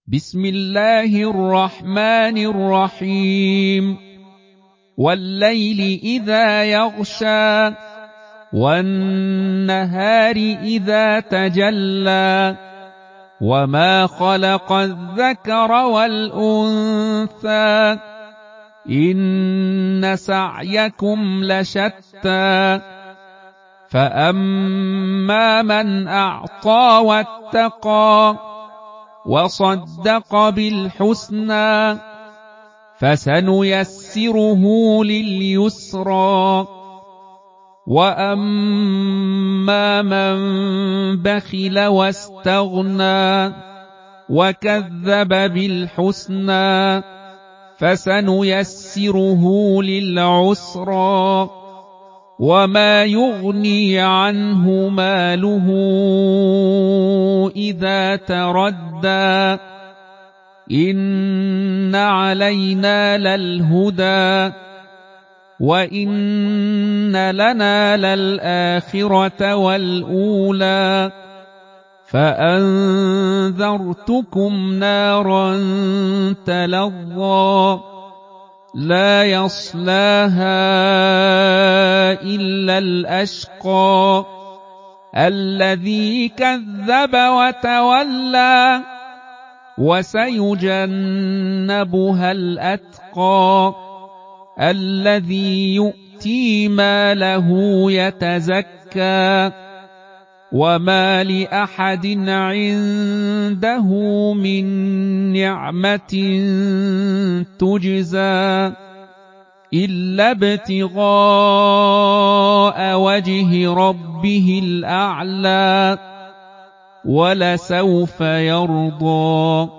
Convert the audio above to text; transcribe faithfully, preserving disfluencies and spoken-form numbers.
بسم الله الرحمن الرحيم والليل إذا يغشى والنهار إذا تجلى وما خلق الذكر والأنثى إن سعيكم لشتى فأما من أعطى واتقى وصدق بالحسنى فسنيسره لليسرى وأما من بخل واستغنى وكذب بالحسنى فسنيسره للعسرى وما يغني عنه ماله إذا تردى إن علينا للهدى وإن لنا للآخرة والأولى فأنذرتكم نارا تلظى لا يصلاها إلا الأشقى الذي كذب وتولى وسيجنبها الأتقى الذي يؤتي ماله يتزكى وما لأحد عنده من نعمة تجزى إلا ابتغاء وجه ربه الأعلى ولسوف يرضى.